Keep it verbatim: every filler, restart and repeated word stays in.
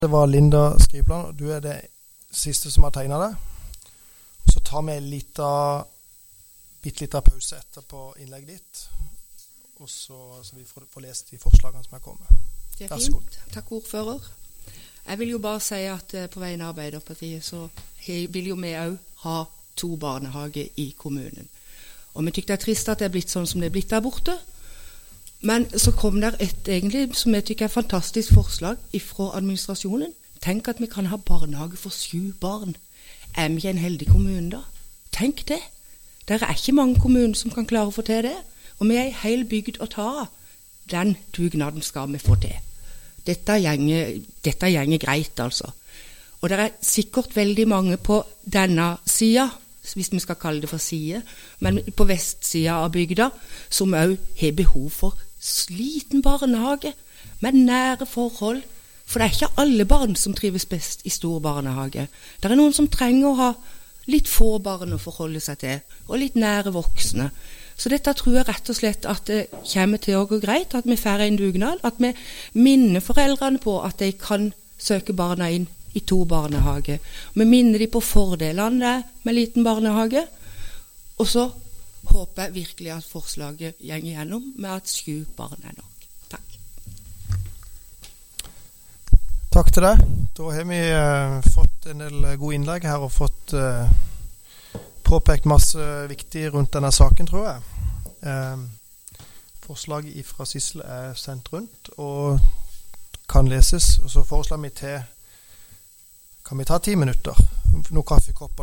Det var Linda Skribland, og du er det siste som har tegnet det. Og så tar vi en liten, bitte liten pause etterpå innlegget ditt, og så, så vi får, får lest de forslagene som er kommet. Det er fint. Takk, ordfører. Jeg vil jo bare si at på vegne av Arbeiderpartiet så vil jo vi også ha to barnehager i kommunen. Og vi tykker det er trist at det er blitt sånn som det er blitt der borte. Men så kom der et egentlig, som jeg tykker er fantastisk forslag fra administrasjonen. Tenk at vi kan ha barnehage for syv barn. Er vi ikke en heldig kommune da? Tenk det. Det er ikke mange kommuner som kan klare å få til det. Og vi er en hel bygd å ta av. Den dugnaden skal vi få til. Dette gjenger, dette gjenger greit, altså. Og det er sikkert veldig mange på denne siden, hvis vi skal kalle det for side, men på vestsiden av bygda, som også har behov for sliten barnehage, med nære forhold. For det er ikke alle barn som trives best i stor barnehage. Det er noen som trenger å ha litt få barn å forholde seg til, og litt nære voksne. Så dette tror jeg rett og slett at det kommer til å gå greit, at vi får en dugnad, at vi minner foreldrene på at de kan søke barna inn i to barnehager. Vi minner de på fordelene med liten barnehage, og så håper jeg virkelig at forslaget går igjennom med at sju barn er nok. Takk. Takk til deg. Da har vi uh, fått en del gode innlegg her og fått uh, påpekt masse viktig rundt denne saken, tror jeg. Uh, forslaget fra Sissel er sendt rundt og kan leses, og så foreslår vi til kan vi ta ti minutter, noen kaffekopper